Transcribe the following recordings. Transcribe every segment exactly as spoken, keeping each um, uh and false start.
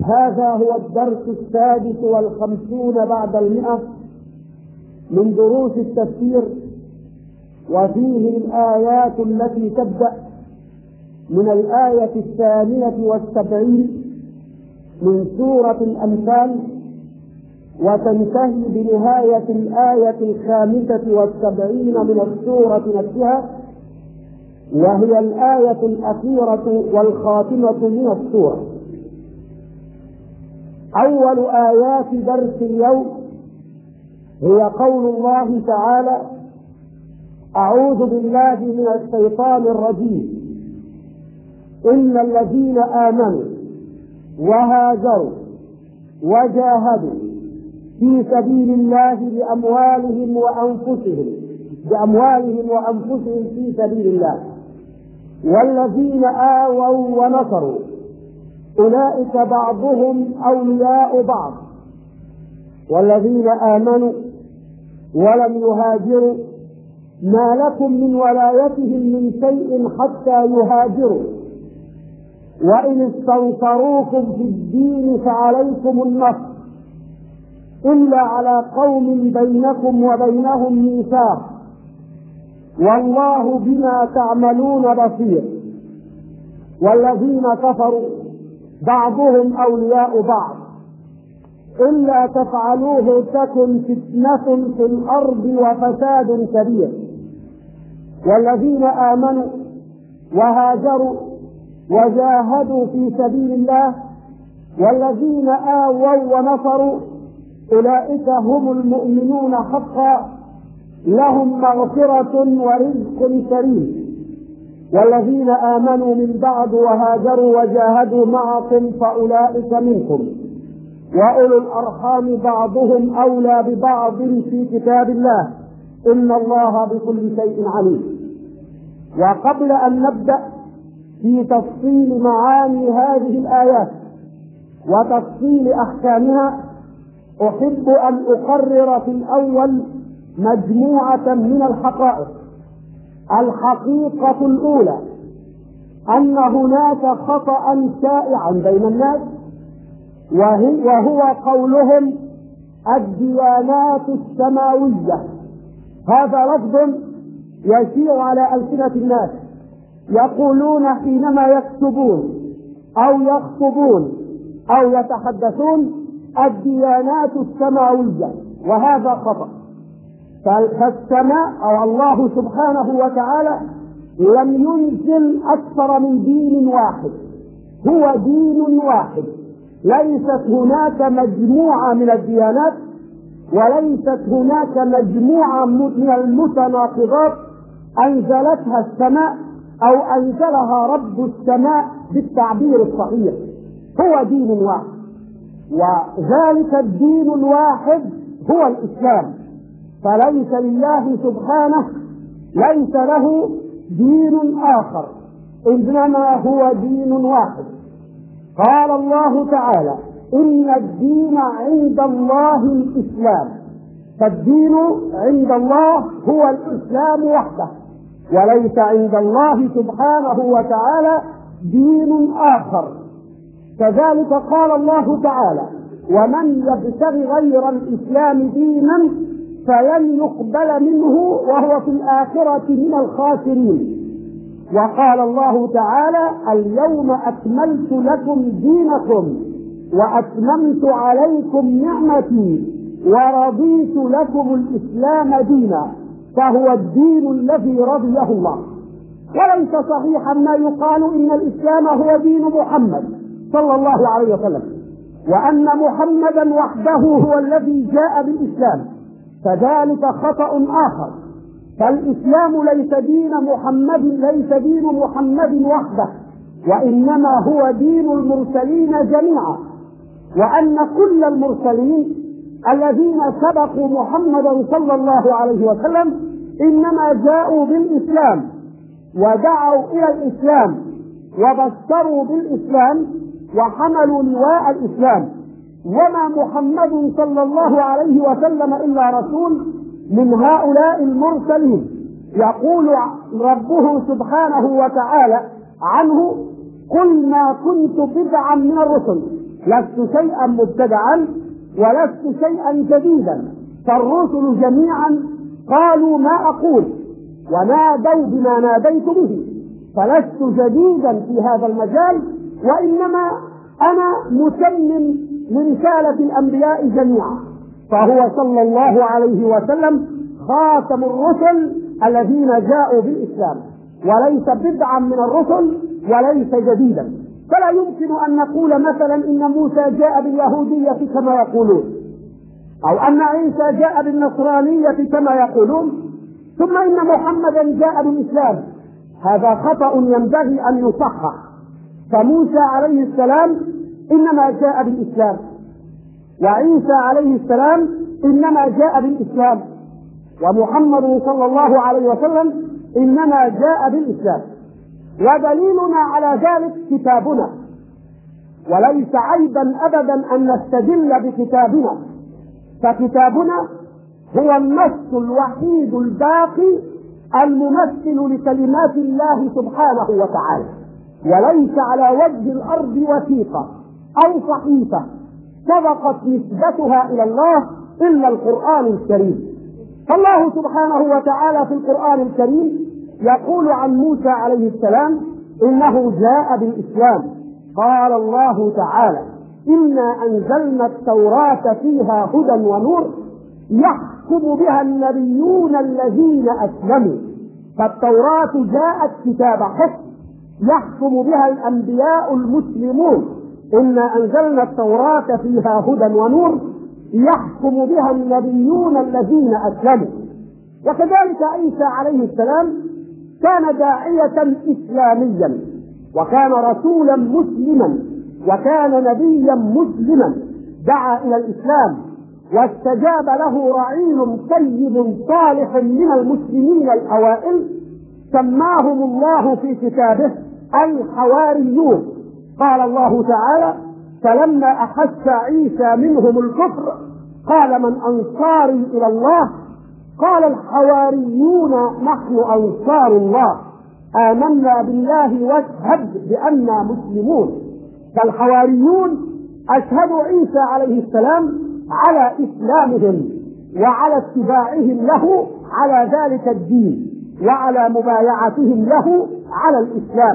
هذا هو الدرس السادس والخمسون بعد المئة من دروس التفسير، وفيه الآيات التي تبدأ من الآية الثانية والسبعين من سورة الأنفال وتنتهي بنهاية الآية الخامسة والسبعين من السورة نفسها، وهي الآية الأخيرة والخاتمة من السورة. أول آيات درس اليوم هي قول الله تعالى: أعوذ بالله من الشيطان الرجيم، إن الذين آمنوا وهاجروا وجاهدوا في سبيل الله بأموالهم وأنفسهم بأموالهم وأنفسهم في سبيل الله والذين آووا ونصروا أولئك بعضهم أولياء بعض، والذين آمنوا ولم يهاجروا ما لكم من ولايتهم من شيء حتى يهاجروا، وإن استنصروكم في الدين فعليكم النصر إلا على قوم بينكم وبينهم ميثاق، والله بما تعملون بصير. والذين كفروا بعضهم أولياء بعض إلا تفعلوه تكن فتنة في الأرض وفساد كبير. والذين آمنوا وهاجروا وجاهدوا في سبيل الله والذين آووا ونصروا أولئك هم المؤمنون حقا، لهم مغفرة ورزق كريم. والذين آمنوا من بعد وهاجروا وجاهدوا معكم فأولئك منكم، وأولو الأرحام بعضهم أولى ببعض في كتاب الله، إن الله بكل شيء عليم. وقبل أن نبدأ في تفصيل معاني هذه الآيات وتفصيل أحكامها، أحب أن أقرر في الأول مجموعة من الحقائق. الحقيقة الأولى أن هناك خطأ شائعا بين الناس، وهو قولهم الديانات السماوية. هذا لفظ يشيع على ألسنة الناس، يقولون حينما يكتبون أو يخطبون أو يتحدثون الديانات السماوية، وهذا خطأ. فالسماء أو الله سبحانه وتعالى لم ينزل أكثر من دين واحد، هو دين واحد، ليست هناك مجموعة من الديانات، وليست هناك مجموعة من المتناقضات أنزلتها السماء أو أنزلها رب السماء بالتعبير الصحيح، هو دين واحد. وذلك الدين الواحد هو الإسلام، فليس لله سبحانه ليس له دين آخر، إنما هو دين واحد. قال الله تعالى: إن الدين عند الله الإسلام، فالدين عند الله هو الإسلام وحده، وليس عند الله سبحانه وتعالى دين آخر. كذلك قال الله تعالى: ومن يبتغ غير الإسلام دينا فلن يقبل منه وهو في الآخرة من الخاسرين. وقال الله تعالى: اليوم أكملت لكم دينكم وأتممت عليكم نعمتي ورضيت لكم الإسلام دينا، فهو الدين الذي رضيه الله. وليس صحيحا ما يقال إن الإسلام هو دين محمد صلى الله عليه وسلم، وأن محمدا وحده هو الذي جاء بالإسلام، فذلك خطأ آخر. فالإسلام ليس دين محمد ليس دين محمد وحده، وإنما هو دين المرسلين جميعا، وأن كل المرسلين الذين سبقوا محمدا صلى الله عليه وسلم إنما جاءوا بالإسلام ودعوا إلى الإسلام وبشروا بالإسلام وحملوا لواء الإسلام، وما محمد صلى الله عليه وسلم إلا رسول من هؤلاء المرسلين. يقول ربه سبحانه وتعالى عنه: قل ما كنت بدعا من الرسل لست شيئا مبتدعا ولست شيئا جديدا، فالرسل جميعا قالوا ما أقول ونادوا بما ناديت به، فلست جديدا في هذا المجال، وإنما أنا متمم لرسالة الأنبياء جميعا. فهو صلى الله عليه وسلم خاتم الرسل الذين جاءوا بالإسلام، وليس بدعا من الرسل وليس جديدا. فلا يمكن أن نقول مثلا إن موسى جاء باليهودية كما يقولون، أو أن عيسى جاء بالنصرانية كما يقولون، ثم إن محمدا جاء بالإسلام. هذا خطأ ينبغي أن يصحح. فموسى عليه السلام إنما جاء بالإسلام، وعيسى عليه السلام إنما جاء بالإسلام، ومحمد صلى الله عليه وسلم إنما جاء بالإسلام. ودليلنا على ذلك كتابنا، وليس عيبا أبدا أن نستدل بكتابنا، فكتابنا هو النص الوحيد الباقي الممثل لكلمات الله سبحانه وتعالى، وليس على وجه الأرض وثيقة أو صحيفة سبقت نسبتها إلى الله إلا القرآن الكريم. فالله سبحانه وتعالى في القرآن الكريم يقول عن موسى عليه السلام إنه جاء بالإسلام. قال الله تعالى إنا أنزلنا التوراة فيها هدى ونور يحكم بها النبيون الذين أسلموا. فالتوراة جاءت كتاب حكم يحكم بها الأنبياء المسلمون. إنا أنزلنا التوراة فيها هدى ونور يحكم بها النبيون الذين أسلموا. وكذلك عيسى عليه السلام كان داعية إسلاميا، وكان رسولا مسلما، وكان نبيا مسلما دعا إلى الإسلام، واستجاب له رعيل طيب صالح من المسلمين الأوائل سماهم الله في كتابه الحواريون. قال الله تعالى فلما أحس عيسى منهم الكفر قال من أنصاري إلى الله قال الحواريون نحن أنصار الله آمنا بالله واشهد بأننا مسلمون. فالحواريون أشهدوا عيسى عليه السلام على إسلامهم وعلى اتباعهم له على ذلك الدين وعلى مبايعتهم له على الإسلام.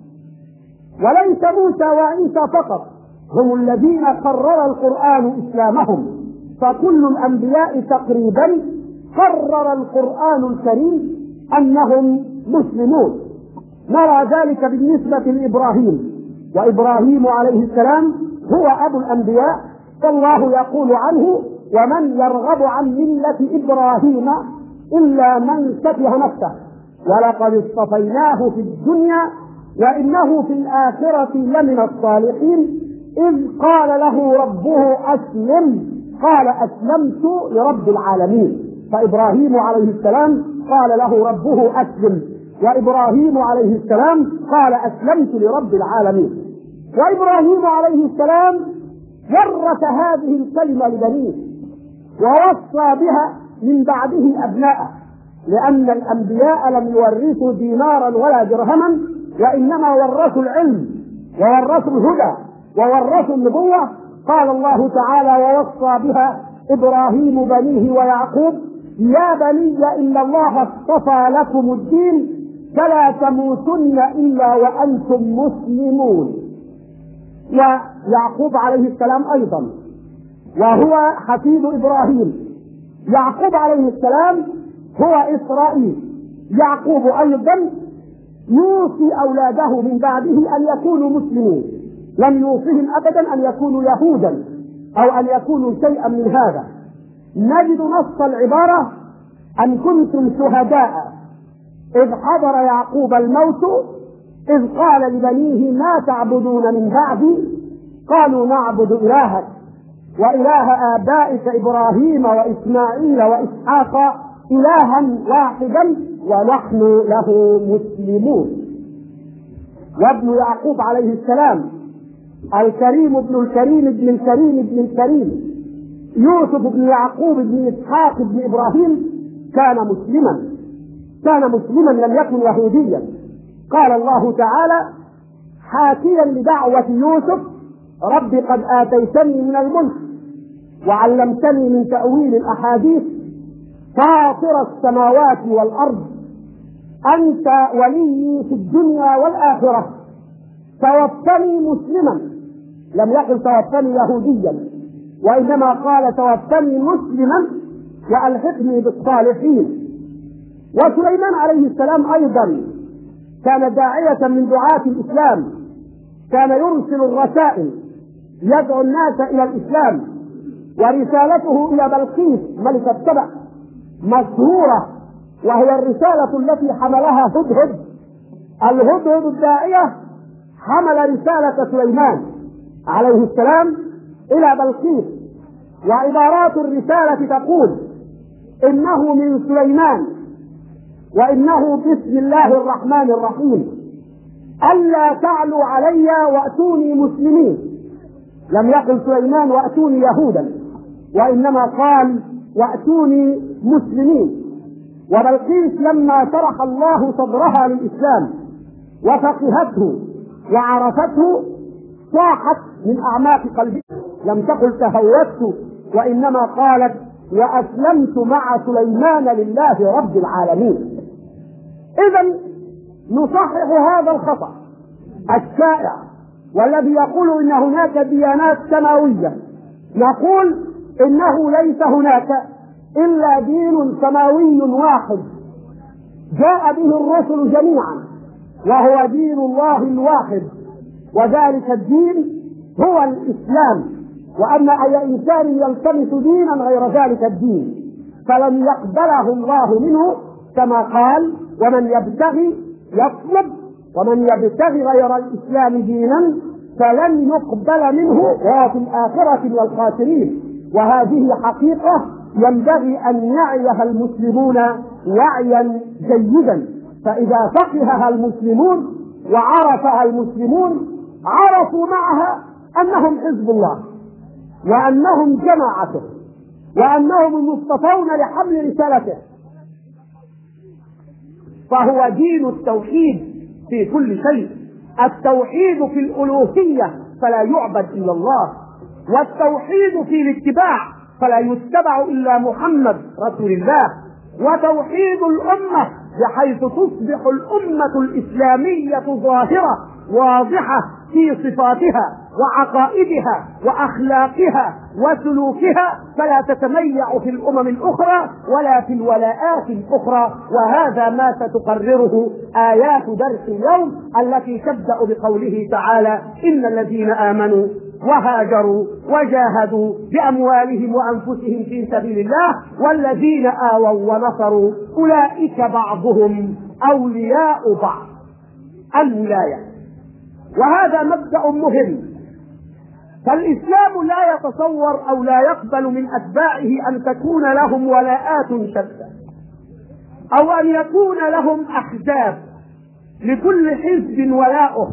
وليس موسى وعيسى فقط هم الذين قرر القرآن إسلامهم، فكل الأنبياء تقريبا قرر القرآن الكريم أنهم مسلمون. نرى ذلك بالنسبة لإبراهيم، وإبراهيم عليه السلام هو أبو الأنبياء، فالله يقول عنه ومن يرغب عن ملة إبراهيم إلا من سفه نفسه ولقد اصطفيناه في الدنيا وإنه في الآخرة لمن الصالحين إذ قال له ربه أسلم قال أسلمت لرب العالمين. فإبراهيم عليه السلام قال له ربه أسلم، وإبراهيم عليه السلام قال أسلمت لرب العالمين. وإبراهيم عليه السلام ورث هذه الكلمة لبنيه ووصى بها من بعده أبناءه، لأن الأنبياء لم يورثوا دينارا ولا درهما، وإنما ورثوا العلم وورثوا الهدى وورثوا النبوة. قال الله تعالى ووصى بها إبراهيم بنيه ويعقوب يا بني إن الله اصطفى لكم الدين فلا تموتن إلا وأنتم مسلمون. ويعقوب عليه السلام أيضا وهو حفيد إبراهيم. يعقوب عليه السلام هو إسرائيل. يعقوب أيضا يوصي أولاده من بعده أن يكونوا مسلمين، لم يوصهم أبدا أن يكونوا يهودا أو أن يكونوا شيئا من هذا. نجد نص العبارة أن كنتم شهداء إذ حضر يعقوب الموت إذ قال لبنيه ما تعبدون من بعدي قالوا نعبد إلهك وإله آبائك إبراهيم وإسماعيل وإسحاق إلها واحدا ونحن له مسلمون. وابن يعقوب عليه السلام الكريم ابن الكريم ابن الكريم ابن الكريم يوسف بن يعقوب بن إسحاق بن إبراهيم كان مسلما، كان مسلما لم يكن يهوديا. قال الله تعالى حاكيا لدعوة يوسف رب قد آتيتني من الملك وعلمتني من تأويل الأحاديث فاطر السماوات والأرض أنت ولي في الدنيا والآخرة توفني مسلما، لم يقل توفني يهوديا، وإنما قال توفني مسلما وألحقني بالصالحين. وسليمان عليه السلام أيضا كان داعية من دعاة الإسلام، كان يرسل الرسائل يدعو الناس إلى الإسلام، ورسالته إلى بلقيس ملكة سبأ مشهورة، وهي الرسالة التي حملها هدهد. الهدهد الداعية حمل رسالة سليمان عليه السلام إلى بلقيس، وعبارات الرسالة تقول: إنه من سليمان وإنه بسم الله الرحمن الرحيم، ألا تعلوا علي وأتوني مسلمين. لم يقل سليمان وأتوني يهودا، وإنما قال وأتوني مسلمين. وبلقيس لما شرح الله صدرها للإسلام وفقهته وعرفته صاحت من أعماق قلبها، لم تقل تهوت، وإنما قالت وأسلمت مع سليمان لله رب العالمين. إذن نصحح هذا الخطأ الشائع والذي يقول إن هناك ديانات سماوية. نقول إنه ليس هناك إلا دين سماوي واحد جاء به الرسل جميعا، وهو دين الله الواحد، وذلك الدين هو الإسلام. وأن أي إنسان يلتمس دينا غير ذلك الدين فلن يقبله الله منه، كما قال: ومن يبتغي يطلب ومن يبتغي غير الإسلام دينا فلن يقبل منه وهو في الآخرة من الخاسرين. وهذه حقيقة ينبغي أن يعيها المسلمون وعيا جيدا، فإذا فقهها المسلمون وعرفها المسلمون عرفوا معها أنهم حزب الله، وأنهم جماعته، وأنهم المصطفون لحمل رسالته. فهو دين التوحيد في كل شيء، التوحيد في الألوهية فلا يعبد إلا الله، والتوحيد في الاتباع فلا يتبع إلا محمد رسول الله، وتوحيد الأمة بحيث تصبح الأمة الإسلامية ظاهرة واضحة في صفاتها وعقائدها وأخلاقها وسلوكها، فلا تتميع في الأمم الأخرى ولا في الولاءات الأخرى. وهذا ما ستقرره آيات درس اليوم التي تبدأ بقوله تعالى: إن الذين آمنوا وهاجروا وجاهدوا بأموالهم وأنفسهم في سبيل الله والذين آووا ونصروا أولئك بعضهم أولياء بعض. الولاية، وهذا مبدأ مهم. فالإسلام لا يتصور أو لا يقبل من أتباعه أن تكون لهم ولاءات شتى، أو أن يكون لهم أحزاب لكل حزب ولاؤه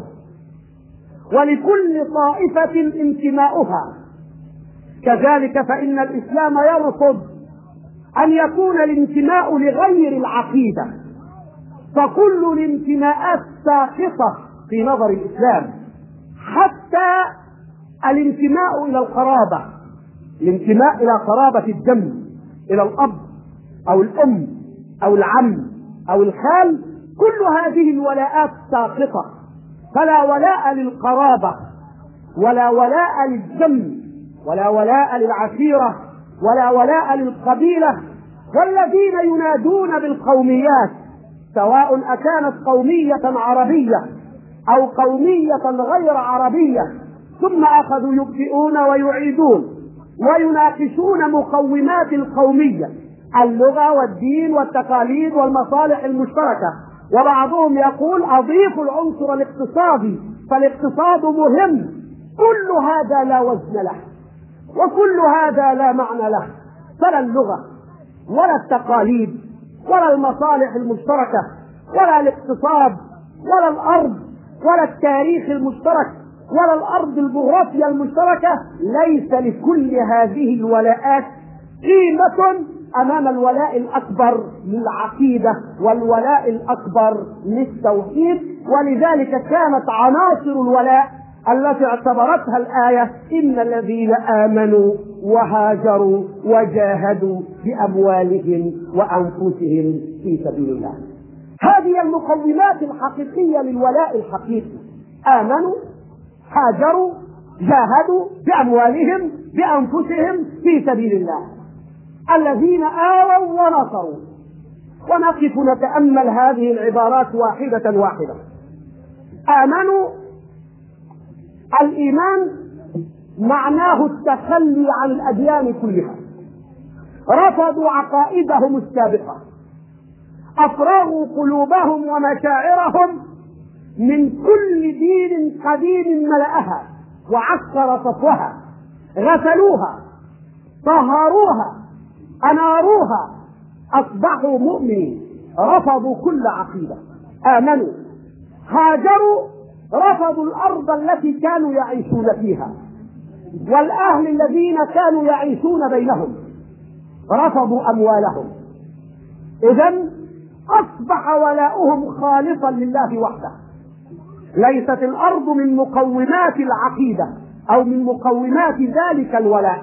ولكل طائفة انتماؤها. كذلك فإن الإسلام يرفض أن يكون الانتماء لغير العقيدة، فكل الانتماءات ساقطة في نظر الإسلام، حتى الانتماء إلى القرابة، الانتماء إلى قرابة الدم، إلى الأب أو الأم أو العم أو الخال، كل هذه الولاءات ساقطة، فلا ولاء للقرابة ولا ولاء للدم ولا ولاء للعشيرة ولا ولاء للقبيلة. والذين ينادون بالقوميات سواء أكانت قومية عربية أو قومية غير عربية، ثم أخذوا يبدئون ويعيدون ويناقشون مقومات القومية: اللغة والدين والتقاليد والمصالح المشتركة، وبعضهم يقول أضيف العنصر الاقتصادي فالاقتصاد مهم. كل هذا لا وزن له، وكل هذا لا معنى له، فلا اللغة ولا التقاليد ولا المصالح المشتركة ولا الاقتصاد ولا الأرض ولا التاريخ المشترك ولا الأرض الجغرافية المشتركة، ليس لكل هذه الولاءات قيمة أمام الولاء الأكبر للعقيدة والولاء الأكبر للتوحيد. ولذلك كانت عناصر الولاء التي اعتبرتها الآية إن الذين آمنوا وهاجروا وجاهدوا بأموالهم وأنفسهم في سبيل الله. هذه المقومات الحقيقية للولاء الحقيقي: آمنوا، هاجروا، جاهدوا بأموالهم بأنفسهم في سبيل الله، الذين آووا ونصروا. ونقف نتأمل هذه العبارات واحدة واحدة. آمنوا، الإيمان معناه التخلي عن الأديان كلها، رفضوا عقائدهم السابقة، أفرغوا قلوبهم ومشاعرهم من كل دين قديم ملأها وعكر صفوها، غسلوها، طهروها، أناروها، أصبحوا مؤمنين، رفضوا كل عقيدة. آمنوا. هاجروا، رفضوا الأرض التي كانوا يعيشون فيها والأهل الذين كانوا يعيشون بينهم، رفضوا أموالهم. إذن أصبح ولاؤهم خالصا لله وحده. ليست الأرض من مقومات العقيدة أو من مقومات ذلك الولاء،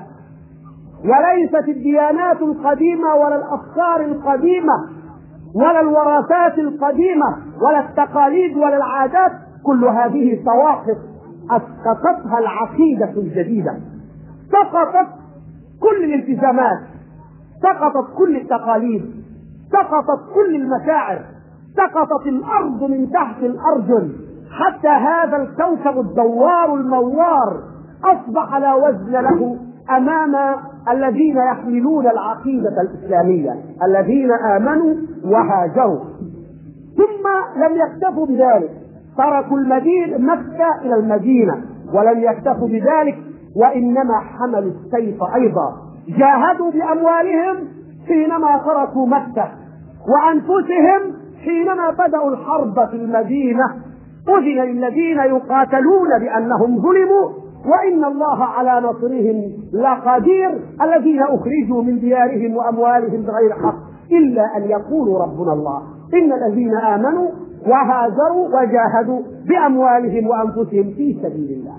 وليست الديانات القديمة ولا الأفكار القديمة ولا الوراثات القديمة ولا التقاليد ولا العادات، كل هذه سواقط أسقطتها العقيدة الجديدة. سقطت كل الالتزامات، سقطت كل التقاليد، سقطت كل المشاعر، سقطت الأرض من تحت الأرجل، حتى هذا الكوكب الدوار الموار أصبح لا وزن له أمام الذين يحملون العقيدة الإسلامية، الذين آمنوا وهاجروا. ثم لم يكتفوا بذلك، تركوا المدينة مكة إلى المدينة، ولم يكتفوا بذلك وإنما حملوا السيف أيضا. جاهدوا بأموالهم حينما تركوا مكة، وأنفسهم حينما بدأوا الحرب في المدينة. أذن للذين يقاتلون بأنهم ظلموا وإن الله على نصرهم لقدير، الذين أخرجوا من ديارهم وأموالهم بغير حق إلا أن يقولوا ربنا الله. إن الذين آمنوا وهاجروا وجاهدوا بأموالهم وأنفسهم في سبيل الله،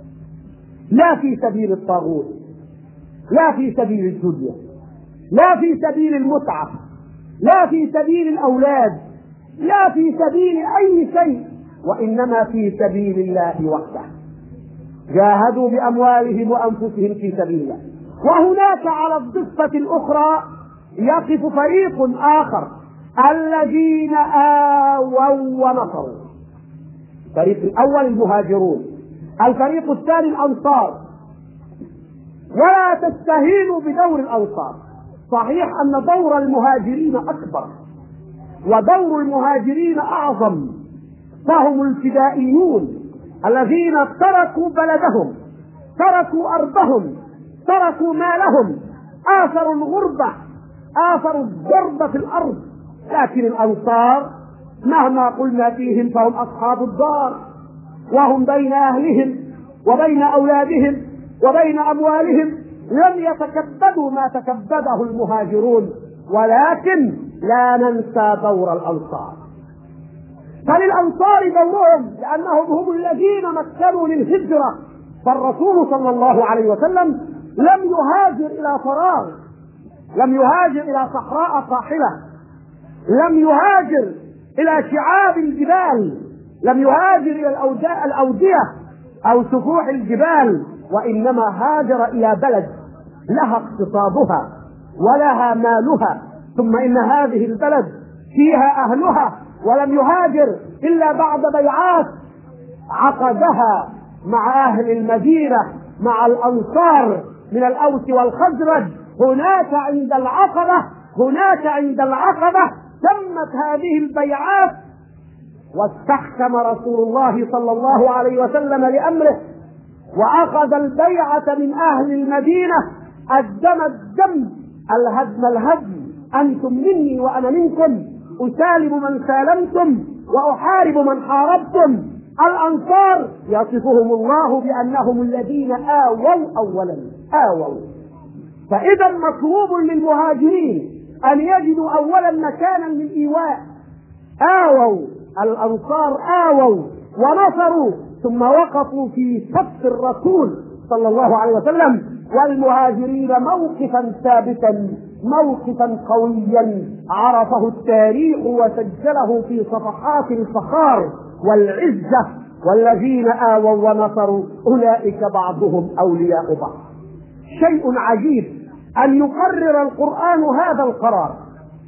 لا في سبيل الطاغوت، لا في سبيل الدنيا، لا في سبيل المتعة، لا في سبيل الأولاد، لا في سبيل أي شيء، وإنما في سبيل الله وحده. جاهدوا بأموالهم وأنفسهم في سبيل الله. وهناك على الضفة الأخرى يقف فريق آخر، الذين آووا ونصروا. الفريق الأول المهاجرون، الفريق الثاني الأنصار. ولا تستهينوا بدور الأنصار. صحيح أن دور المهاجرين أكبر ودور المهاجرين أعظم، فهم الفدائيون الذين تركوا بلدهم، تركوا أرضهم، تركوا مالهم، آثروا الغربة، آثروا الضرب في الأرض. لكن الأنصار مهما قلنا فيهم فهم أصحاب الدار، وهم بين أهلهم وبين أولادهم وبين أموالهم، لم يتكبدوا ما تكبده المهاجرون. ولكن لا ننسى دور الأنصار، فللأنصار دورهم لأنهم هم الذين مكنوا للهجرة. فالرسول صلى الله عليه وسلم لم يهاجر إلى فراغ، لم يهاجر إلى صحراء قاحلة، لم يهاجر إلى شعاب الجبال، لم يهاجر إلى الأودية أو سفوح الجبال، وإنما هاجر إلى بلد لها اقتصادها ولها مالها، ثم إن هذه البلد فيها أهلها. ولم يهاجر إلا بعد بيعات عقدها مع أهل المدينة، مع الأنصار من الأوس والخزرج. هناك عند العقبة هناك عند العقبة تمت هذه البيعات، واستحكم رسول الله صلى الله عليه وسلم لأمره، وأخذ البيعة من أهل المدينة، الدم الدم، الهدم الهدم، أنتم مني وأنا منكم، أسالم من سالمتم وأحارب من حاربتم. الأنصار يصفهم الله بأنهم الذين آووا أولا، آووا. فإذا مطلوب للمهاجرين أن يجدوا أولا مكانا للإيواء. آووا، الأنصار آووا ونصروا ثم وقفوا في صف الرسول صلى الله عليه وسلم والمهاجرين موقفا ثابتا موقفا قويا عرفه التاريخ وسجله في صفحات الفخار والعزة. والذين آووا ونصروا أولئك بعضهم أولياء بعض. شيء عجيب أن يقرر القرآن هذا القرار.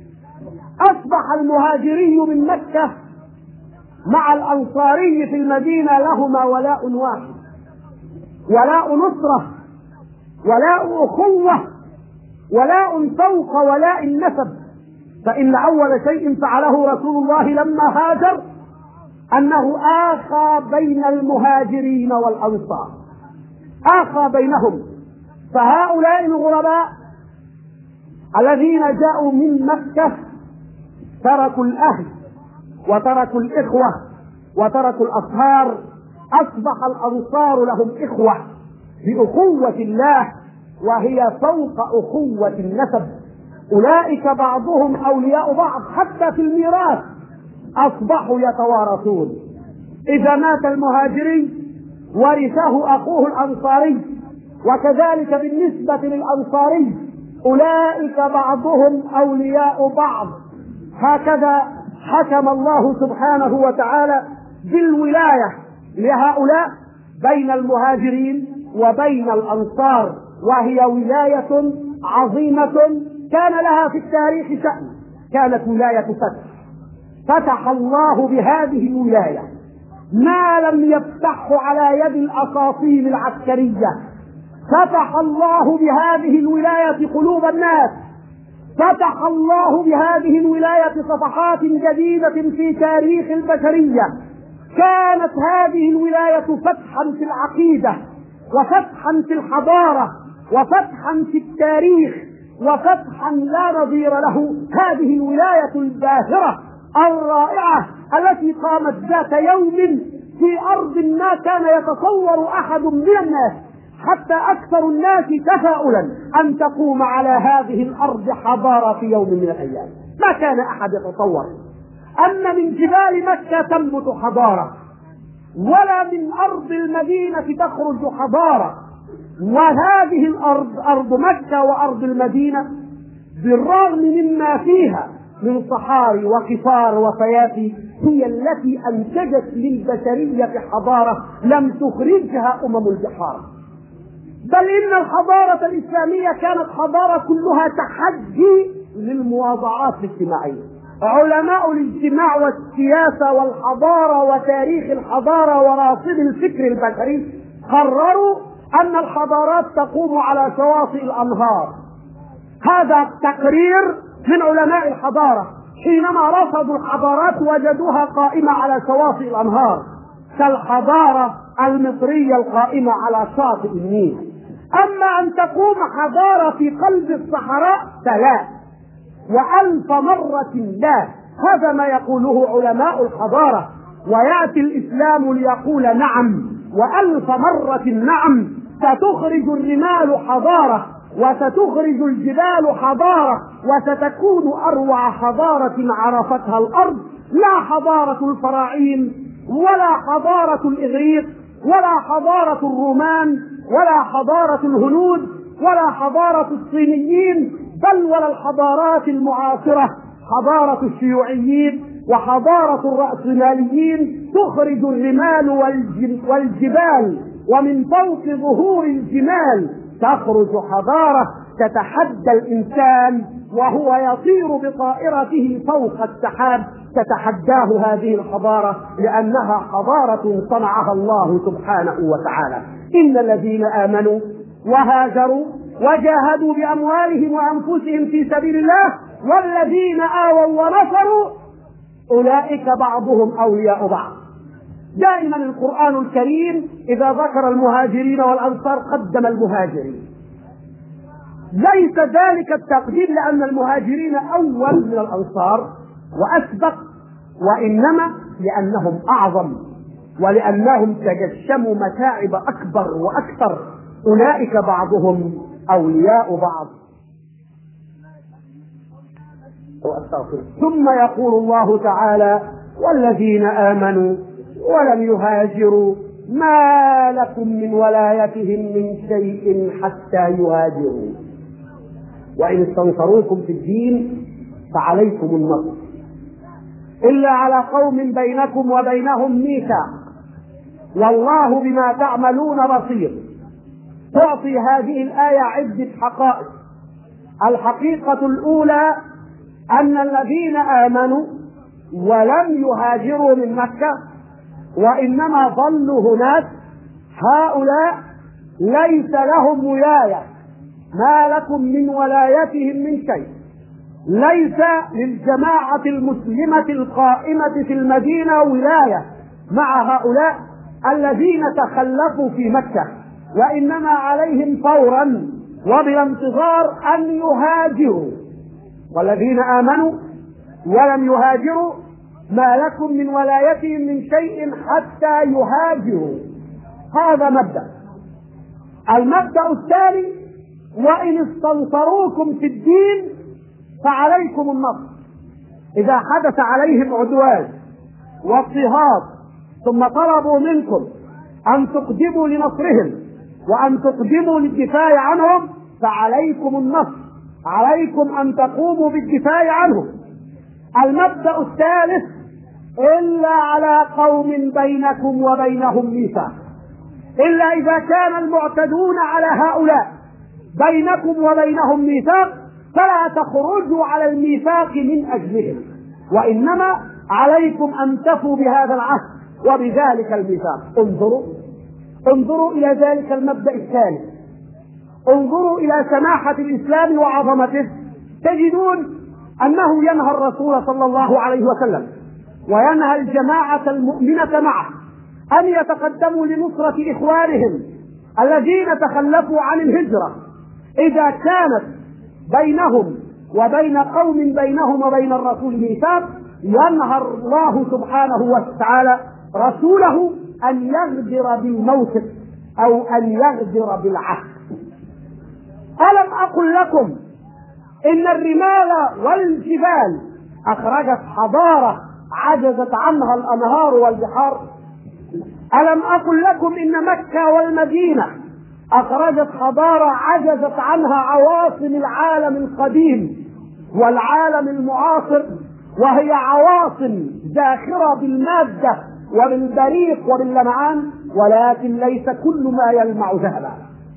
أصبح المهاجري من مكة مع الأنصاري في المدينة لهما ولاء واحد، ولاء نصرة، ولاء أخوة، ولاء فوق ولاء النسب. فإن أول شيء فعله رسول الله لما هاجر أنه آخى بين المهاجرين والأنصار، آخى بينهم. فهؤلاء الغرباء الذين جاءوا من مكة تركوا الأهل وتركوا الإخوة وتركوا الأصهار، أصبح الأنصار لهم إخوة بأخوة الله وهي فوق أخوة النسب. أولئك بعضهم أولياء بعض، حتى في الميراث أصبحوا يتوارثون. إذا مات المهاجري ورثه أخوه الأنصاري، وكذلك بالنسبة للأنصاري أولئك بعضهم أولياء بعض. هكذا حكم الله سبحانه وتعالى بالولاية لهؤلاء بين المهاجرين وبين الأنصار، وهي ولاية عظيمة كان لها في التاريخ شأن. كانت ولاية فتح، فتح الله بهذه الولاية ما لم يفتحه على يد الأساطيل العسكرية. فتح الله بهذه الولاية قلوب الناس، فتح الله بهذه الولاية صفحات جديدة في تاريخ البشرية. كانت هذه الولاية فتحا في العقيدة، وفتحا في الحضارة، وفتحا في التاريخ، وفتحا لا نظير له. هذه الولاية الباهرة الرائعة التي قامت ذات يوم في أرض ما كان يتصور أحد من الناس، حتى أكثر الناس تفاؤلا أن تقوم على هذه الأرض حضارة في يوم من الأيام. ما كان أحد يتصور أن من جبال مكة تنبت حضارة، ولا من أرض المدينة تخرج حضارة. وهذه الأرض، أرض مكة وأرض المدينة، بالرغم مما فيها من صحاري وقفار وفيافي، هي التي أنتجت للبشرية حضارة لم تخرجها أمم البحار. بل إن الحضارة الإسلامية كانت حضارة كلها تحدي للمواضعات الاجتماعية. علماء الاجتماع والسياسة والحضارة وتاريخ الحضارة وراصد الفكر البشري قرروا أن الحضارات تقوم على شواطئ الأنهار. هذا تقرير من علماء الحضارة، حينما رصدوا الحضارات وجدوها قائمة على شواطئ الأنهار، كالحضارة المصرية القائمة على شاطئ النيل. أما أن تقوم حضارة في قلب الصحراء فلا، وألف مرة لا. هذا ما يقوله علماء الحضارة، ويأتي الإسلام ليقول نعم، وألف مرة نعم. ستخرج الرمال حضارة، وستخرج الجبال حضارة، وستكون أروع حضارة عرفتها الأرض. لا حضارة الفراعين، ولا حضارة الإغريق، ولا حضارة الرومان، ولا حضارة الهنود، ولا حضارة الصينيين، بل ولا الحضارات المعاصرة، حضارة الشيوعيين وحضارة الرأسماليين. تخرج الرمال والجبال، ومن فوق ظهور الجمال تخرج حضارة تتحدى الإنسان وهو يطير بطائرته فوق السحاب. تتحداه هذه الحضارة لأنها حضارة صنعها الله سبحانه وتعالى. إن الذين آمنوا وهاجروا وجاهدوا بأموالهم وأنفسهم في سبيل الله والذين آووا ونصروا أولئك بعضهم أولياء بعض. دائما القرآن الكريم إذا ذكر المهاجرين والأنصار قدم المهاجرين. ليس ذلك التقديم لأن المهاجرين أول من الأنصار وأسبق، وإنما لأنهم أعظم، ولأنهم تجشموا متاعب أكبر وأكثر. أولئك بعضهم أولياء بعض. ثم يقول الله تعالى: والذين آمنوا ولم يهاجروا ما لكم من ولايتهم من شيء حتى يهاجروا، وإن استنصروكم في الدين فعليكم النصر إلا على قوم بينكم وبينهم ميثاق والله بما تعملون بصير. تعطي هذه الآية عدة حقائق. الحقيقة الأولى أن الذين آمنوا ولم يهاجروا من مكة وإنما ظلوا هناك هؤلاء ليس لهم ولاية، ما لكم من ولايتهم من شيء. ليس للجماعة المسلمة القائمة في المدينة ولاية مع هؤلاء الذين تخلفوا في مكة، وإنما عليهم فورا وبلا انتظار أن يهاجروا. والذين آمنوا ولم يهاجروا ما لكم من ولايتهم من شيء حتى يهاجروا. هذا مبدأ. المبدأ الثاني: وإن استنصروكم في الدين فعليكم النصر. إذا حدث عليهم عدوان واضطهاد ثم طلبوا منكم أن تقدموا لنصرهم وأن تقدموا للدفاع عنهم فعليكم النصر، عليكم أن تقوموا بالدفاع عنهم. المبدأ الثالث: إلا على قوم بينكم وبينهم ميثاق، إلا إذا كان المعتدون على هؤلاء بينكم وبينهم ميثاق فلا تخرجوا على الميثاق من أجلهم، وإنما عليكم أن تفوا بهذا العهد وبذلك الميثاق. انظروا انظروا إلى ذلك المبدأ الثالث، انظروا إلى سماحة الإسلام وعظمته. تجدون أنه ينهى الرسول صلى الله عليه وسلم وينهى الجماعة المؤمنة معه أن يتقدموا لنصرة إخوانهم الذين تخلفوا عن الهجرة إذا كانت بينهم وبين قوم بينهم وبين الرسول ميثاق. ينهى الله سبحانه وتعالى رسوله أن يغدر بالموثق أو أن يغدر بالعهد. ألم أقل لكم إن الرمال والجبال أخرجت حضارة عجزت عنها الأنهار والبحار؟ ألم أقل لكم إن مكة والمدينة أخرجت حضارة عجزت عنها عواصم العالم القديم والعالم المعاصر، وهي عواصم زاخرة بالمادة وبالبريق وباللمعان، ولكن ليس كل ما يلمع ذهبا.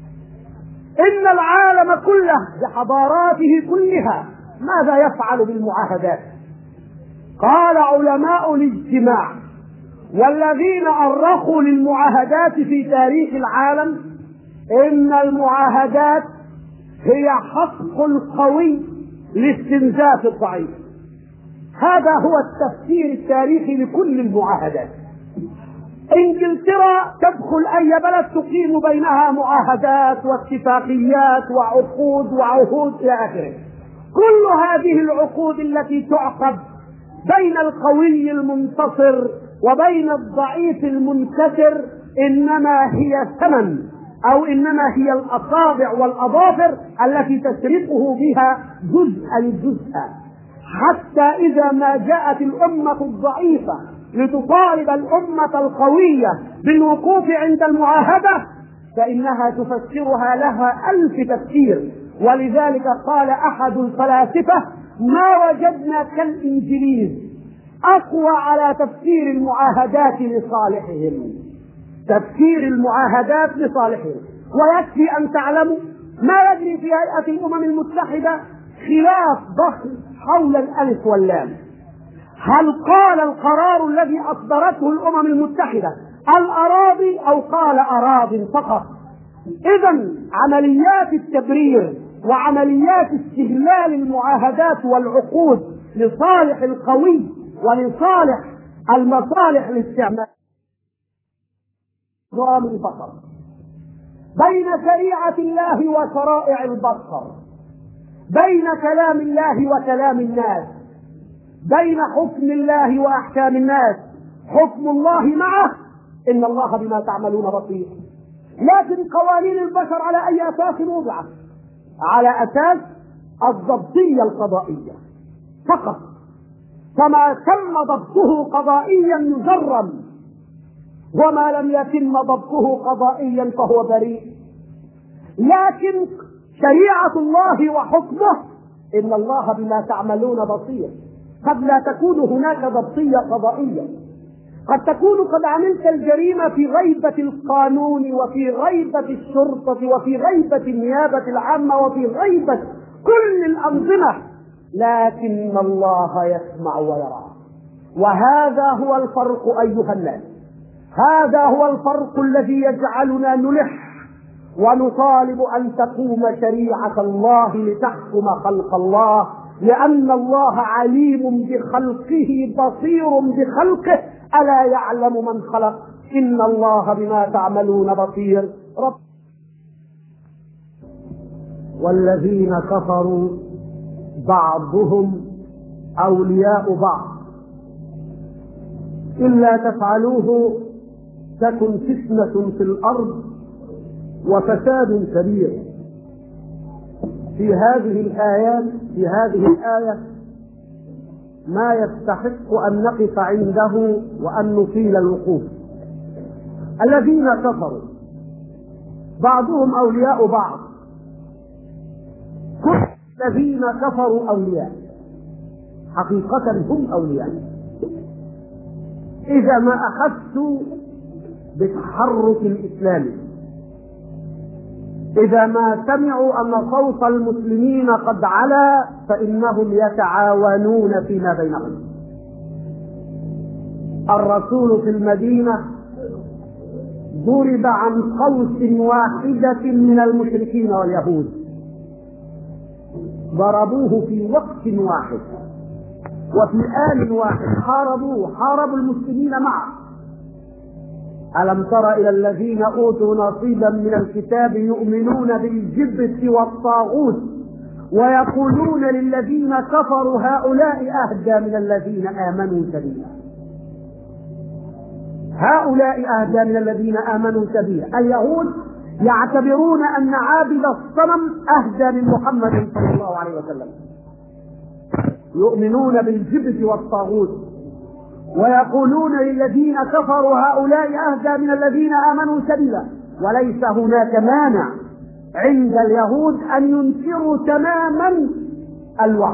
إن العالم كله بحضاراته كلها ماذا يفعل بالمعاهدات؟ قال علماء الاجتماع والذين أرخوا للمعاهدات في تاريخ العالم إن المعاهدات هي حق القوي لاستنزاف الضعيف. هذا هو التفسير التاريخي لكل المعاهدات. انجلترا تدخل اي بلد تقيم بينها معاهدات واتفاقيات وعقود وعهود الى اخره. كل هذه العقود التي تعقد بين القوي المنتصر وبين الضعيف المنكسر انما هي ثمن او انما هي الاصابع والاظافر التي تسرقه بها جزءا جزءا، حتى اذا ما جاءت الامة الضعيفة لتطالب الأمة القوية بالوقوف عند المعاهدة فإنها تفسرها لها ألف تفسير. ولذلك قال أحد الفلاسفة: ما وجدنا كالإنجليز أقوى على تفسير المعاهدات لصالحهم. تفسير المعاهدات لصالحهم. ويكفي أن تعلموا ما يجري في هيئة الأمم المتحدة خلاف ضخم حول الألف واللام. هل قال القرار الذي أصدرته الأمم المتحدة الأراضي أو قال أراض فقط؟ إذن عمليات التبرير وعمليات استهلال المعاهدات والعقود لصالح القوي ولصالح المصالح الاستعمارية فقط. بين شريعة الله وشرائع البشر، بين كلام الله وكلام الناس، بين حكم الله وأحكام الناس، حكم الله معه إن الله بما تعملون بصير. لكن قوانين البشر على أي أساس وضعت؟ على أساس الضبطية القضائية فقط، فما تم ضبطه قضائيا يجرم، وما لم يتم ضبطه قضائيا فهو بريء. لكن شريعة الله وحكمه إن الله بما تعملون بصير. قد لا تكون هناك ضبطية قضائية، قد تكون قد عملت الجريمة في غيبة القانون وفي غيبة الشرطة وفي غيبة النيابة العامة وفي غيبة كل الأنظمة، لكن الله يسمع ويرى. وهذا هو الفرق أيها الناس، هذا هو الفرق الذي يجعلنا نلح ونطالب أن تقوم شريعة الله لتحكم خلق الله، لأن الله عليم بخلقه بصير بخلقه. ألا يعلم من خلق؟ إن الله بما تعملون بصير. رب والذين كفروا بعضهم أولياء بعض إلا تفعلوه تكن فتنة في الأرض وفساد كبير. في هذه الآيات في هذه الآية ما يستحق أن نقف عنده وأن نطيل الوقوف. الذين كفروا بعضهم أولياء بعض، كل الذين كفروا أولياء، حقيقة هم أولياء. إذا ما أخذت بتحرك الإسلامي، إذا ما سمعوا أن صوت المسلمين قد علا فإنهم يتعاونون فيما بينهم. الرسول في المدينة ضرب عن قوس واحدة من المشركين واليهود، ضربوه في وقت واحد وفي آن واحد، حاربوه، حاربوا المسلمين معه. ألم تر إلى الذين أوتوا نصيبا من الكتاب يؤمنون بالجبت والطاغوت ويقولون للذين كفروا هؤلاء أهدى من الذين آمنوا سبيلا. هؤلاء أهدى من الذين آمنوا سبيلا. اليهود يعتبرون أن عابد الصنم أهدى من محمد صلى الله عليه وسلم، يؤمنون بالجبت والطاغوت ويقولون للذين كفروا هؤلاء أهدى من الذين آمنوا سبيلا. وليس هناك مانع عند اليهود أن ينكروا تماما الوحي.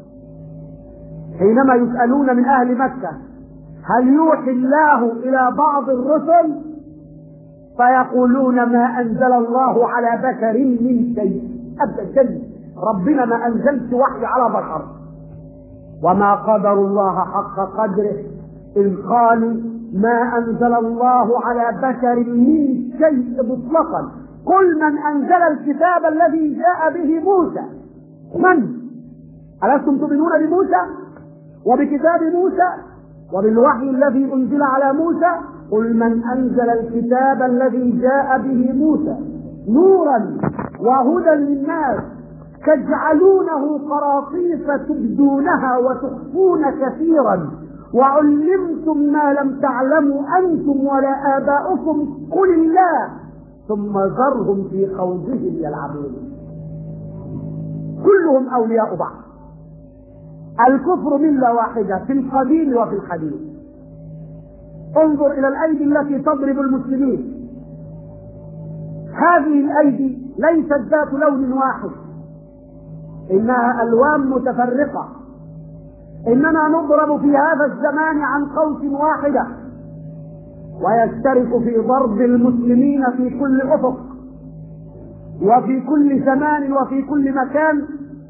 حينما يسألون من أهل مكة هل يوحي الله إلى بعض الرسل فيقولون ما أنزل الله على بشر من شيء أبدا، ربنا ما أنزلت وحي على بشر. وما قدر الله حق قدره إذ قالوا ما أنزل الله على بشر من شيء مطلقا. قل من أنزل الكتاب الذي جاء به موسى. من؟ ألستم تؤمنون بموسى وبكتاب موسى وبالوحي الذي أنزل على موسى؟ قل من أنزل الكتاب الذي جاء به موسى نورا وهدى للناس تجعلونه قراطيس تبدونها وتخفون كثيرا وعلمتم ما لم تعلموا أنتم ولا آباؤكم قل الله ثم ذرهم في خوضهم يلعبون. كلهم أولياء بعض. الكفر ملة واحدة في القديم وفي الحديث. انظر إلى الأيدي التي تضرب المسلمين. هذه الأيدي ليست ذات لون واحد، إنها ألوان متفرقة. إننا نضرب في هذا الزمان عن قوس واحدة، ويشترك في ضرب المسلمين في كل أفق وفي كل زمان وفي كل مكان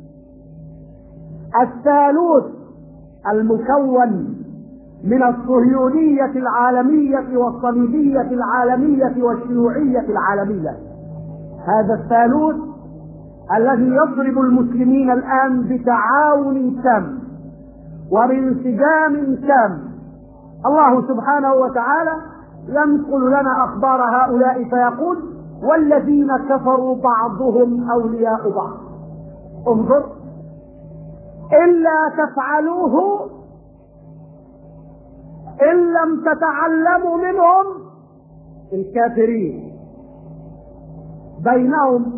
الثالوث المكون من الصهيونية العالمية والصليبية العالمية والشيوعية العالمية. هذا الثالوث الذي يضرب المسلمين الآن بتعاون تام وبانسجام تام. الله سبحانه وتعالى ينقل لنا أخبار هؤلاء فيقول والذين كفروا بعضهم أولياء بعض. انظر، إلا تفعلوه إن لم تتعلموا منهم الكافرين. بينهم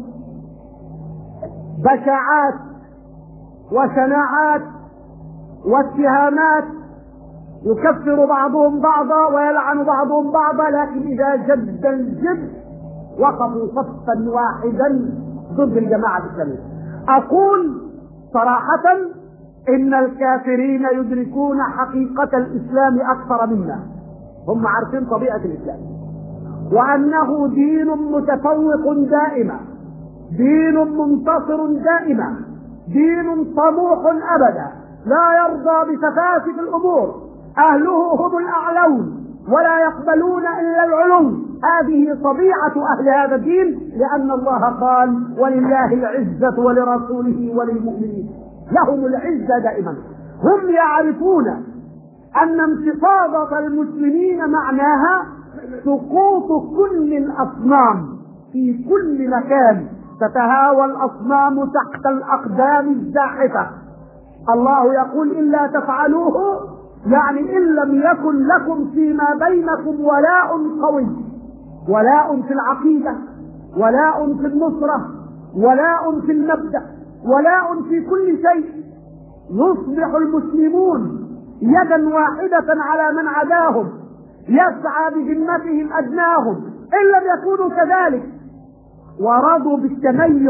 بشاعات وشناعات واتهامات يكفر بعضهم بعضا ويلعن بعضهم بعضا، لكن إذا جد الجد وقفوا صفا واحدا ضد الجماعة الإسلامية. أقول صراحة إن الكافرين يدركون حقيقة الإسلام أكثر منا. هم عارفين طبيعة الإسلام وأنه دين متفوق دائما، دين منتصر دائما، دين طموح أبدا، لا يرضى بسفاسف الأمور، أهله هم الأعلون ولا يقبلون إلا العلو. هذه طبيعة أهل هذا الدين، لأن الله قال ولله العزة ولرسوله وللمؤمنين، لهم العزة دائما. هم يعرفون أن انتفاضة المسلمين معناها سقوط كل الأصنام في كل مكان، تتهاوى الأصنام تحت الأقدام الزاحفة. الله يقول إلا تفعلوه، يعني إن لم يكن لكم فيما بينكم ولاء قوي، ولاء في العقيدة، ولاء في النصرة، ولاء في المبدأ، ولاء في كل شيء، يصبح المسلمون يدا واحدة على من عداهم، يسعى بذمتهم أدناهم. إن لم يكونوا كذلك ورضوا بالتميع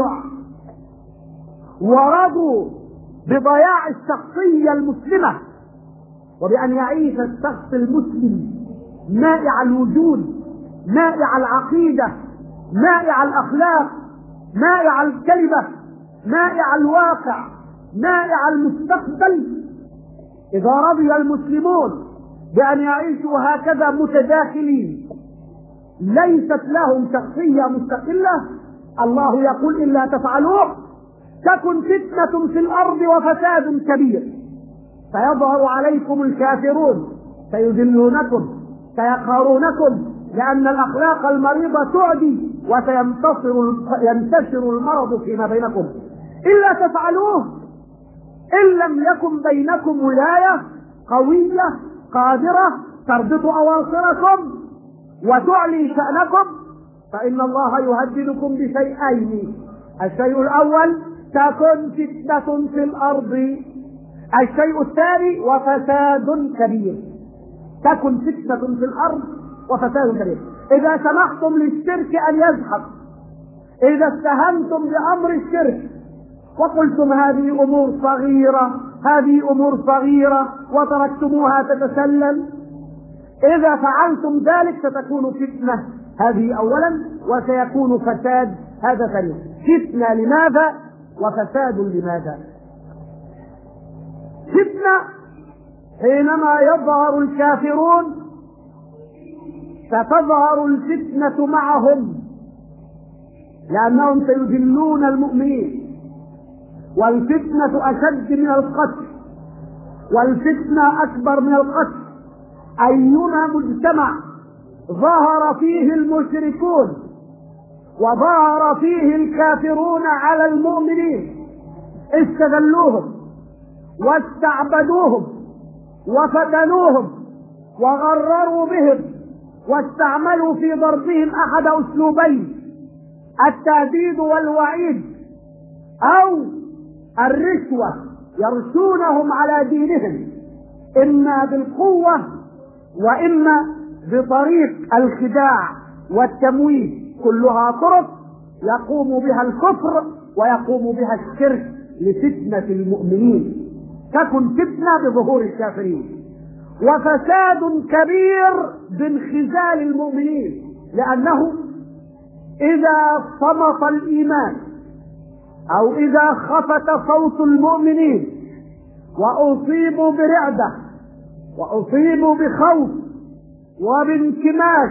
ورضوا بضياع الشخصية المسلمة وبأن يعيش الشخص المسلم مائع الوجود، مائع العقيدة، مائع الأخلاق، مائع الكلمة، مائع الواقع، مائع المستقبل. إذا رضي المسلمون بأن يعيشوا هكذا متداخلين ليست لهم شخصية مستقلة، الله يقول إلا تفعلوه تكن فتنة في الأرض وفساد كبير، سيظهر عليكم الكافرون، سيذلونكم، سيقهرونكم، لأن الأخلاق المريضة تعدي وسينتصر ينتشر المرض فيما بينكم. إلا تفعلوه إن لم يكن بينكم ولاية قوية قادرة تربط أواصركم وتعلي شأنكم، فإن الله يهددكم بشيئين. الشيء الأول تكن فتنة في الأرض، الشيء الثاني وفساد كبير. تكن فتنة في الأرض وفساد كبير. إذا سمحتم للشرك أن يزحف، إذا استهنتم بأمر الشرك وقلتم هذه أمور صغيرة، هذه أمور صغيرة وتركتموها تتسلل، إذا فعلتم ذلك ستكون فتنة، هذه أولا، وسيكون فساد هذا ثانيا. فتنة لماذا وفساد لماذا؟ فتنة حينما يظهر الكافرون ستظهر الفتنة معهم، لأنهم سيذلون المؤمنين، والفتنة أشد من القتل، والفتنة أكبر من القتل. أيما مجتمع ظهر فيه المشركون وظهر فيه الكافرون على المؤمنين استغلوهم واستعبدوهم وفتنوهم وغرروا بهم واستعملوا في ضربهم أحد أسلوبين، التهديد والوعيد أو الرشوة، يرشونهم على دينهم إما بالقوة وإما بطريق الخداع والتمويه، كلها طرق يقوم بها الكفر ويقوم بها الشرك لفتنة المؤمنين. تكن فتنة بظهور الكافرين، وفساد كبير بانخزال المؤمنين، لأنه إذا صمت الإيمان أو إذا خفت صوت المؤمنين وأصيبوا برعدة وأصيبوا بخوف وبانكماش،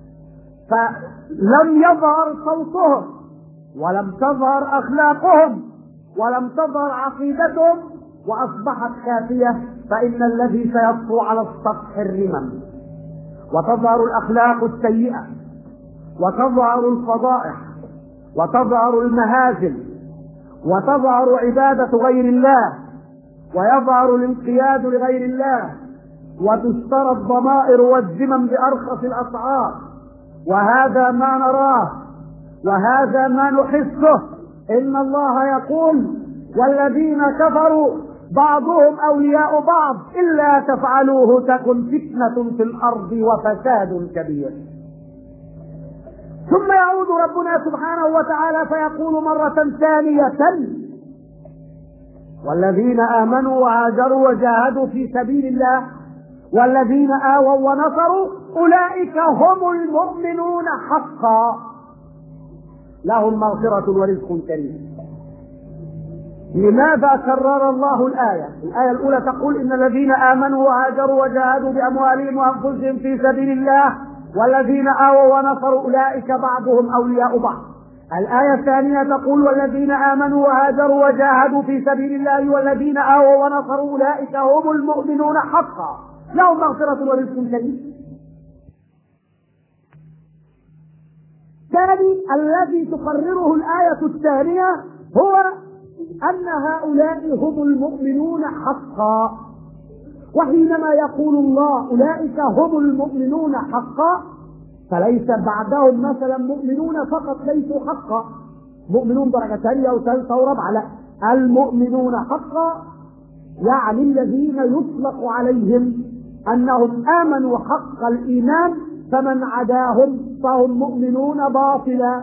فلم يظهر صوتهم ولم تظهر أخلاقهم ولم تظهر عقيدتهم وأصبحت خافية، فإن الذي سيطفو على السطح الرمم، وتظهر الأخلاق السيئة، وتظهر الفضائح، وتظهر المهازل، وتظهر عبادة غير الله، ويظهر الانقياد لغير الله، وتشترى الضمائر والذمم بأرخص الأسعار. وهذا ما نراه وهذا ما نحسه. إن الله يقول والذين كفروا بعضهم أولياء بعض إلا تفعلوه تكن فتنة في الأرض وفساد كبير. ثم يعود ربنا سبحانه وتعالى فيقول مرة ثانية: والذين آمنوا وهاجروا وجاهدوا في سبيل الله والذين آووا ونصروا أولئك هم المؤمنون حقا لهم مغفرة ورزق كريم. لماذا كرر الله الآية؟ الآية الأولى تقول: إن الذين آمنوا وهاجروا وجاهدوا بأموالهم وأنفسهم في سبيل الله والذين آووا ونصروا أولئك بعضهم أولياء بعض. الآية الثانية تقول: والذين آمنوا وهاجروا وجاهدوا في سبيل الله والذين آووا ونصروا أولئك هم المؤمنون حقا لهم مغفرة ورزق كريم. الثاني الذي تقرره الآية الثانية هو أن هؤلاء هم المؤمنون حقا. وحينما يقول الله أولئك هم المؤمنون حقا فليس بعدهم مثلا مؤمنون فقط ليسوا حقا، مؤمنون درجة ثانية وثالثة ورابعة، لا، المؤمنون حقا يعني الذين يطلق عليهم أنهم آمنوا حق الإيمان، فمن عداهم فهم مؤمنون باطلا،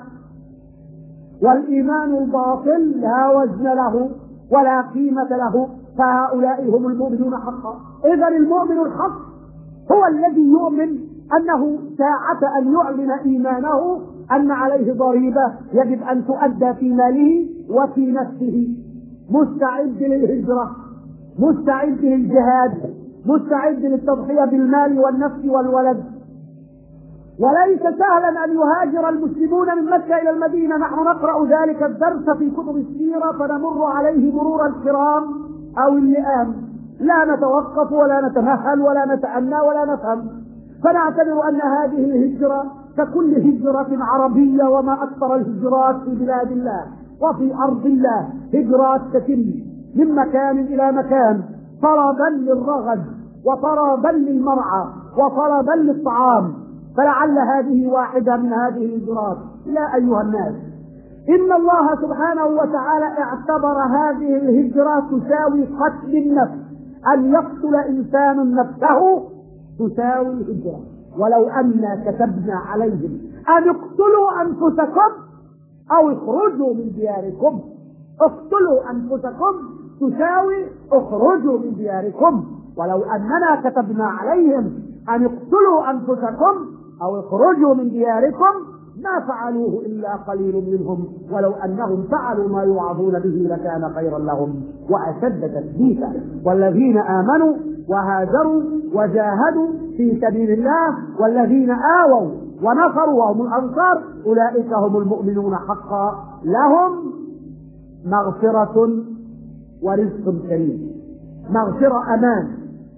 والإيمان الباطل لا وزن له ولا قيمة له، فهؤلاء هم المؤمنون حقا. إذن المؤمن الحق هو الذي يؤمن أنه ساعة أن يعلن إيمانه أن عليه ضريبة يجب أن تؤدى في ماله وفي نفسه، مستعد للهجرة، مستعد للجهاد، مستعد للتضحية بالمال والنفس والولد. وليس سهلا أن يهاجر المسلمون من مكة إلى المدينة، نحن نقرأ ذلك الدرس في كتب السيرة فنمر عليه مرور الكرام أو اللئام، لا نتوقف ولا نتمهل ولا نتأنى ولا نفهم، فنعتبر أن هذه الهجرة ككل هجرة عربية، وما أكثر الهجرات في بلاد الله وفي أرض الله، هجرات تتم من مكان إلى مكان طلبا للرغد وطلبا للمرعى وطلبا للطعام، فلعل هذه واحدة من هذه الهجرات. يا أيها الناس، إن الله سبحانه وتعالى اعتبر هذه الهجرة تساوي قتل النفس، أن يقتل إنسان نفسه تساوي الهجرة. ولو أن كتبنا عليهم أن اقتلوا أنفسكم أو اخرجوا من دياركم، اقتلوا أنفسكم تساوي اخرجوا من دياركم، ولو أننا كتبنا عليهم أن اقتلوا أنفسكم أو اخرجوا من دياركم ما فعلوه إلا قليل منهم، ولو أنهم فعلوا ما يوعظون به لكان خيرا لهم وأشد تثبيتا. والذين آمنوا وهاجروا وجاهدوا في سبيل الله والذين آووا ونصروا وهم الأنصار أولئك هم المؤمنون حقا لهم مغفرة ورزق كريم. مغفرة أمان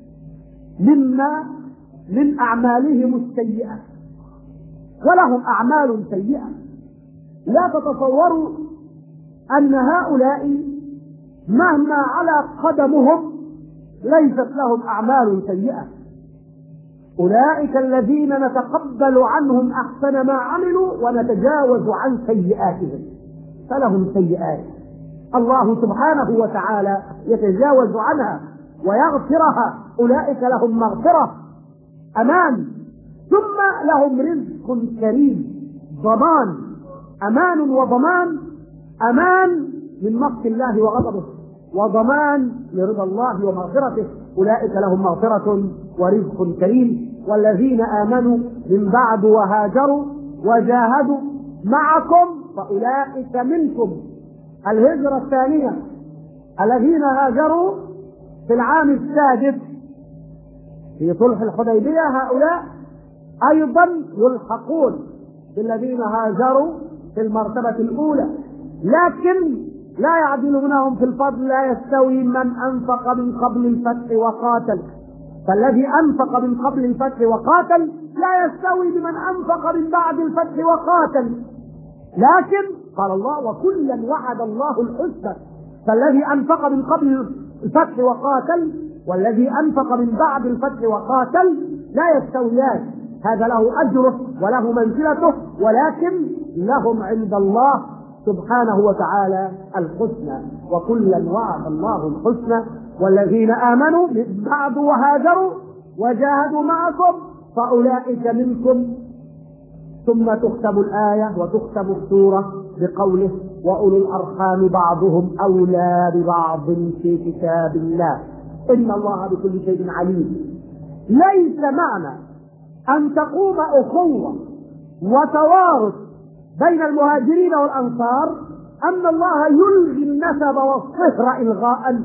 مما من أعمالهم السيئة، ولهم أعمال سيئة. لا تتصوروا أن هؤلاء مهما على قدمهم ليست لهم أعمال سيئة. أولئك الذين نتقبل عنهم أحسن ما عملوا ونتجاوز عن سيئاتهم، فلهم سيئات الله سبحانه وتعالى يتجاوز عنها ويغفرها. أولئك لهم مغفرة أمان، ثم لهم رزق كريم، ضمان، أمان وضمان، أمان من مقت الله وغضبه، وضمان لرضا الله ومغفرته. أولئك لهم مغفرة ورزق كريم. والذين آمنوا من بعد وهاجروا وجاهدوا معكم فأولئك منكم. الهجرة الثانية الذين هاجروا في العام السادس في صلح الحديبية، هؤلاء أيضا يلحقون بالذين هاجروا في المرتبة الأولى، لكن لا يعدلونهم في الفضل. لا يستوي من أنفق من قبل الفتح وقاتل، فالذي أنفق من قبل الفتح وقاتل لا يستوي بمن أنفق من بعد الفتح وقاتل. لكن قال الله: وكلا وعد الله الحسنى. فالذي أنفق من قبل الفتح وقاتل والذي أنفق من بعد الفتح وقاتل لا يستويان، هذا له أجره وله منزلته، ولكن لهم عند الله سبحانه وتعالى الحسنى، وكلا وعد الله الحسنى والذين آمنوا من بعد وهاجروا وجاهدوا معكم فأولئك منكم. ثم تختم الآية وتختم السورة بقوله وأولو الأرحام بعضهم أولى ببعض في كتاب الله إن الله بكل شيء عليم. ليس معنى أن تقوم أخوة وتوارث بين المهاجرين والأنصار أن الله يلغي النسب والصهر إلغاء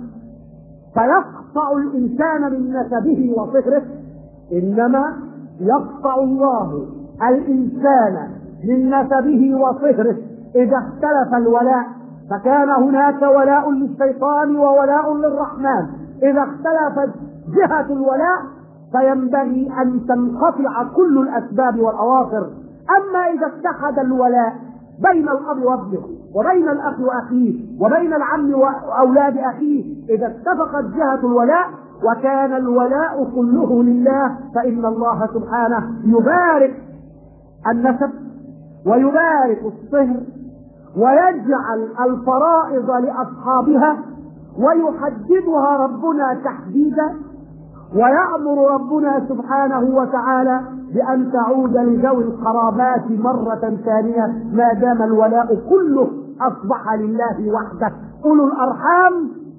فيقطع الإنسان من نسبه وصهره، إنما يقطع الله الإنسان من نسبه وصهره إذا اختلف الولاء، فكان هناك ولاء للشيطان وولاء للرحمن. إذا اختلفت جهة الولاء فينبغي أن تنقطع كل الأسباب والأواصر. أما إذا اتحد الولاء بين الأب وابنه وبين الأخ وأخيه وبين العم وأولاد أخيه، إذا اتفقت جهة الولاء وكان الولاء كله لله، فإن الله سبحانه يبارك النسب ويبارك الصهر ويجعل الفرائض لأصحابها ويحددها ربنا تحديدا، ويأمر ربنا سبحانه وتعالى بأن تعود لذوي القرابات مرة ثانية ما دام الولاء كله أصبح لله وحده. أولو الأرحام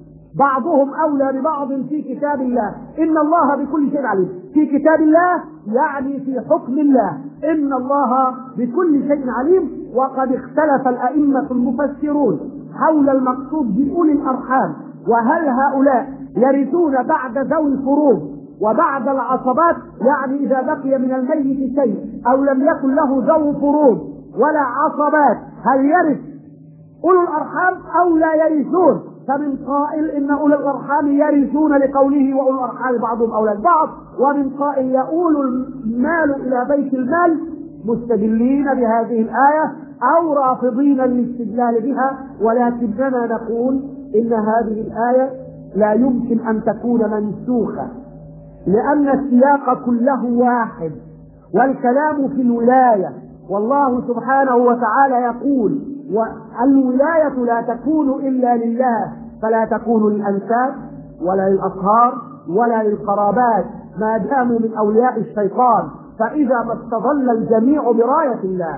بعضهم أولى ببعض في كتاب الله إن الله بكل شيء عليم. في كتاب الله يعني في حكم الله إن الله بكل شيء عليم. وقد اختلف الأئمة المفسرون حول المقصود بأولي الأرحام، وهل هؤلاء يرثون بعد ذوي الفروض وبعد العصبات، يعني إذا بقي من الميت شيء أو لم يكن له ذو فروض ولا عصبات هل يرث أولو الأرحام أو لا يرثون؟ فمن قائل إن أولو الأرحام يرثون لقوله وأولو الأرحام بعضهم أولى بعض، ومن قائل يؤول المال إلى بيت المال، مستدلين بهذه الآية أو رافضين للاستدلال بها. ولكننا نقول إن هذه الآية لا يمكن أن تكون منسوخة، لأن السياق كله واحد والكلام في الولاية، والله سبحانه وتعالى يقول والولاية لا تكون إلا لله، فلا تكون للأنساب ولا للأصهار ولا للقرابات ما داموا من أولياء الشيطان. فإذا ما استظل الجميع براية الله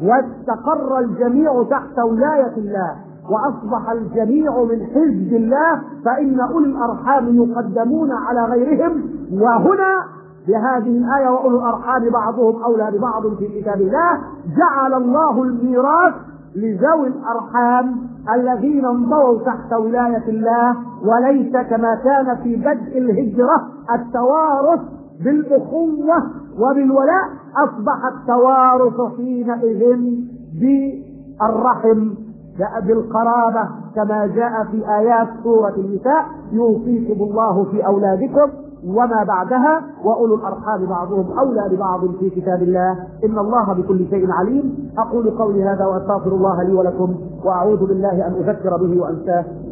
واستقر الجميع تحت ولاية الله وأصبح الجميع من حزب الله فإن أولي الأرحام يقدمون على غيرهم. وهنا بهذه الآية وأولي الأرحام بعضهم أولى ببعض في كتاب الله جعل الله الميراث لذوي الأرحام الذين انضووا تحت ولاية الله، وليس كما كان في بدء الهجرة التوارث بالأخوة وبالولاء، أصبح التوارث حينئذ بالرحم بالقرابة كما جاء في آيات سورة النساء يوصيكم الله في أولادكم وما بعدها وأولو الأرحام بعضهم أولى ببعض في كتاب الله إن الله بكل شيء عليم. أقول قولي هذا وأستغفر الله لي ولكم وأعوذ بالله أن أذكر به وأنساه.